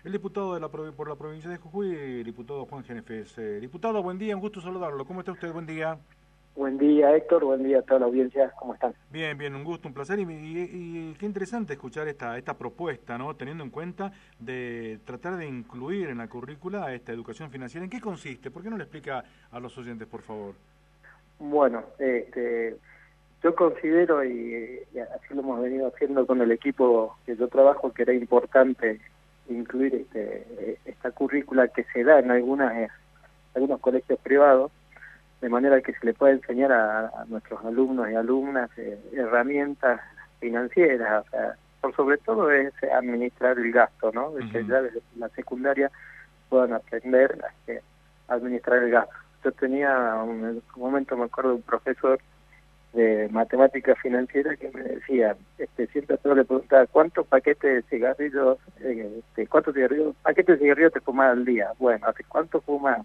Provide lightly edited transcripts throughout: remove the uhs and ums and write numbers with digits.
el diputado por la provincia de Jujuy, el diputado Juan Genefes. Diputado, buen día, un gusto saludarlo. ¿Cómo está usted? Buen día. Buen día, Héctor. Buen día a toda la audiencia. ¿Cómo están? Bien, bien, un gusto, un placer y qué interesante escuchar esta propuesta, ¿no? Teniendo en cuenta de tratar de incluir en la currícula esta educación financiera. ¿En qué consiste? ¿Por qué no le explica a los oyentes, por favor? Bueno, yo considero, y así lo hemos venido haciendo con el equipo que yo trabajo, que era importante incluir esta currícula que se da en algunos colegios privados, de manera que se le pueda enseñar a nuestros alumnos y alumnas herramientas financieras, o sea, por sobre todo es administrar el gasto, ¿no? De que ya desde la secundaria puedan aprender a administrar el gasto. Yo tenía, en un momento me acuerdo de un profesor de matemática financiera que me decía, siempre yo le preguntaba, ¿cuántos paquetes de cigarrillos, paquetes de cigarrillos te fumas al día? Bueno, ¿hace cuánto fumas?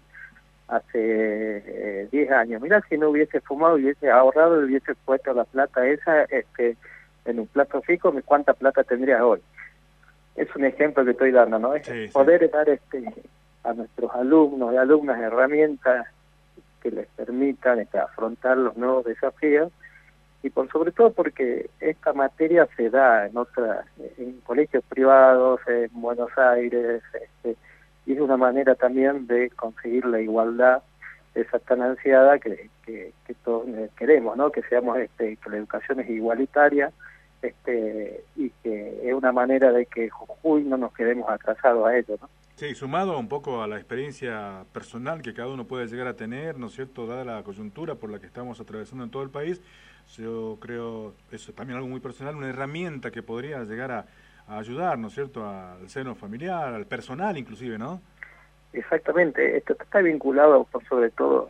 Hace 10 años. Mirá, si no hubiese fumado, hubiese ahorrado y hubiese puesto la plata esa en un plazo fijo, ¿cuánta plata tendrías hoy? Es un ejemplo que estoy dando, ¿no? Es Sí, poder dar a nuestros alumnos y alumnas herramientas que les permitan afrontar los nuevos desafíos, y por sobre todo porque esta materia se da en colegios privados, en Buenos Aires, y es una manera también de conseguir la igualdad, esa tan ansiada que todos queremos, ¿no? Que seamos, que la educación es igualitaria, y que es una manera de que Jujuy no nos quedemos atrasados a ello, ¿no? Sí, sumado un poco a la experiencia personal que cada uno puede llegar a tener, ¿no es cierto?, dada la coyuntura por la que estamos atravesando en todo el país, yo creo, eso también algo muy personal, una herramienta que podría llegar a ayudar, ¿no es cierto?, al seno familiar, al personal inclusive, ¿no? Exactamente, esto está vinculado por sobre todo,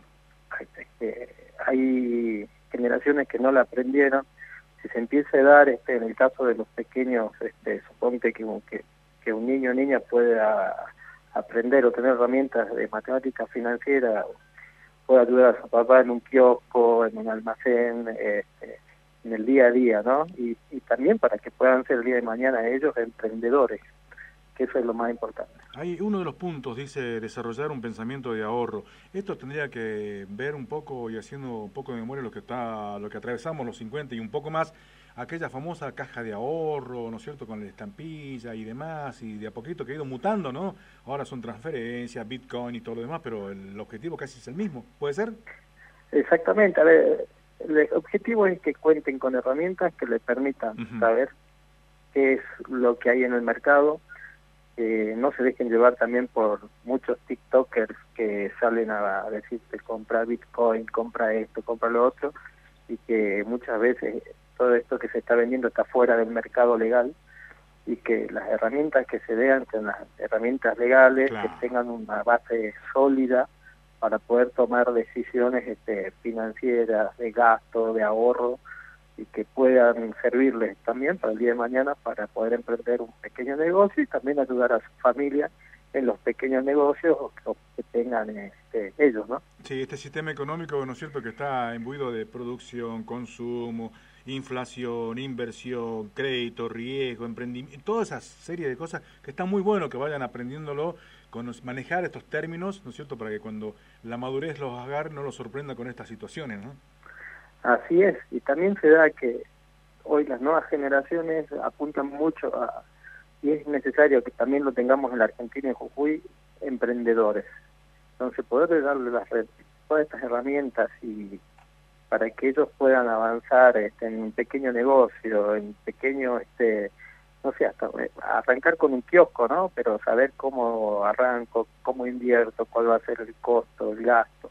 hay generaciones que no la aprendieron. Si se empieza a dar, en el caso de los pequeños, suponte que un niño o niña pueda aprender o tener herramientas de matemática financiera, puede ayudar a su papá en un kiosco, en un almacén, en el día a día, ¿no? Y también para que puedan ser el día de mañana ellos emprendedores, que eso es lo más importante. Hay uno de los puntos, dice, desarrollar un pensamiento de ahorro. Esto tendría que ver un poco y haciendo un poco de memoria lo que atravesamos los 50 y un poco más, aquella famosa caja de ahorro, ¿no es cierto?, con la estampilla y demás, y de a poquito que ha ido mutando, ¿no? Ahora son transferencias, Bitcoin y todo lo demás, pero el objetivo casi es el mismo. ¿Puede ser? Exactamente. A ver, el objetivo es que cuenten con herramientas que les permitan saber qué es lo que hay en el mercado, no se dejen llevar también por muchos TikTokers que salen a decirte compra Bitcoin, compra esto, compra lo otro, y que muchas veces todo esto que se está vendiendo está fuera del mercado legal, y que las herramientas que se vean sean las herramientas legales, Claro. que tengan una base sólida para poder tomar decisiones financieras, de gasto, de ahorro, y que puedan servirles también para el día de mañana para poder emprender un pequeño negocio y también ayudar a su familia en los pequeños negocios que tengan ellos, ¿no? Sí, este sistema económico, ¿no es cierto?, que está imbuido de producción, consumo, inflación, inversión, crédito, riesgo, emprendimiento, toda esa serie de cosas que está muy bueno que vayan aprendiéndolo, manejar estos términos, ¿no es cierto?, para que cuando la madurez los agarre no los sorprenda con estas situaciones, ¿no? Así es, y también se da que hoy las nuevas generaciones apuntan mucho y es necesario que también lo tengamos en la Argentina y en Jujuy, emprendedores. Entonces poder darle todas estas herramientas y para que ellos puedan avanzar en un pequeño negocio, en pequeño, no sé, hasta arrancar con un kiosco, ¿no? Pero saber cómo arranco, cómo invierto, cuál va a ser el costo, el gasto.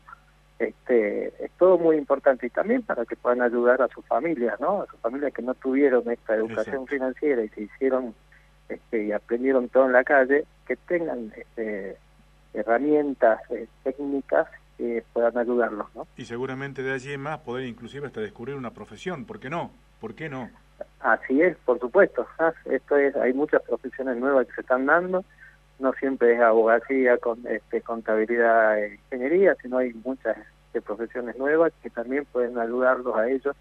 Es todo muy importante, y también para que puedan ayudar a sus familias, ¿no? A sus familias que no tuvieron esta educación Exacto. financiera y se hicieron y aprendieron todo en la calle, que tengan herramientas técnicas que puedan ayudarlos, ¿no? Y seguramente de allí en más poder inclusive hasta descubrir una profesión, ¿por qué no? ¿Por qué no? Así es, por supuesto. Hay muchas profesiones nuevas que se están dando. No siempre es abogacía, contabilidad e ingeniería, sino hay muchas profesiones nuevas que también pueden ayudarlos a ellos,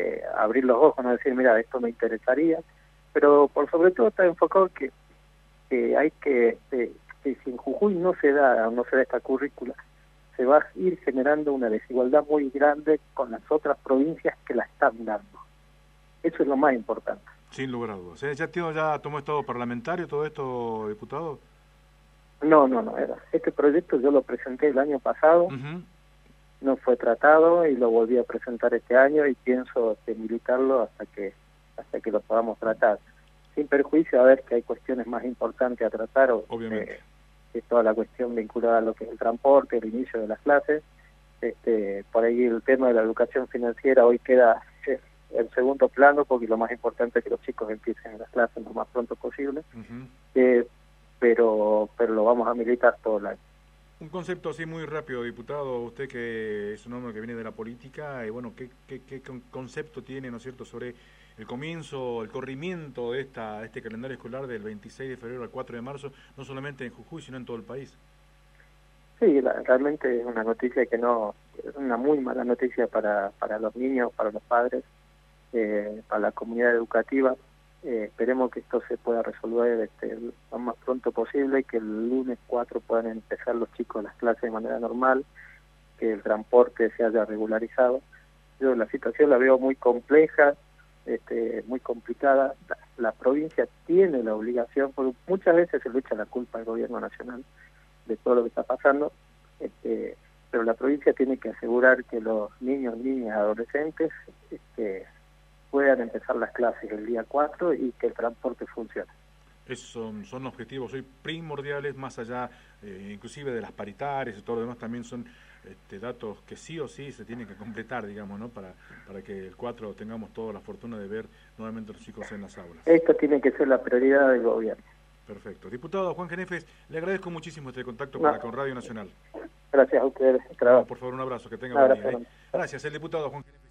abrir los ojos, no decir, mira, esto me interesaría, pero por sobre todo está enfocado que que hay que si en Jujuy no se da esta currícula, se va a ir generando una desigualdad muy grande con las otras provincias que la están dando. Eso es lo más importante. Sin lugar a dudas. ¿Ya tomó estado parlamentario todo esto, diputado? No. Este proyecto yo lo presenté el año pasado, no fue tratado y lo volví a presentar este año y pienso militarlo hasta que lo podamos tratar. Sin perjuicio a ver que hay cuestiones más importantes a tratar, obviamente. Que toda la cuestión vinculada a lo que es el transporte, el inicio de las clases. Por ahí el tema de la educación financiera hoy queda en segundo plano, porque lo más importante es que los chicos empiecen las clases lo más pronto posible. Pero lo vamos a militar todo el año. Un concepto así muy rápido, diputado, usted que es un hombre que viene de la política, y bueno, ¿qué concepto tiene, ¿no es cierto?, sobre el comienzo, el corrimiento de este calendario escolar del 26 de febrero al 4 de marzo, no solamente en Jujuy, sino en todo el país? Sí, realmente es una noticia es una muy mala noticia para los niños, para los padres, para la comunidad educativa. Esperemos que esto se pueda resolver lo más pronto posible, que el lunes 4 puedan empezar los chicos las clases de manera normal, que el transporte se haya regularizado. Yo la situación la veo muy compleja, muy complicada. La provincia tiene la obligación, porque muchas veces se le echa la culpa al gobierno nacional de todo lo que está pasando, pero la provincia tiene que asegurar que los niños, niñas, adolescentes puedan empezar las clases el día 4 y que el transporte funcione. Esos son objetivos hoy primordiales, más allá inclusive de las paritarias y todo lo demás, también son datos que sí o sí se tienen que completar, digamos, ¿no? Para que el 4 tengamos toda la fortuna de ver nuevamente a los chicos en las aulas. Esto tiene que ser la prioridad del gobierno. Perfecto. Diputado Juan Genefes, le agradezco muchísimo este contacto con Radio Nacional. Gracias a ustedes. No, por favor, un abrazo, que tenga buen día. Gracias, el diputado Juan Genefes.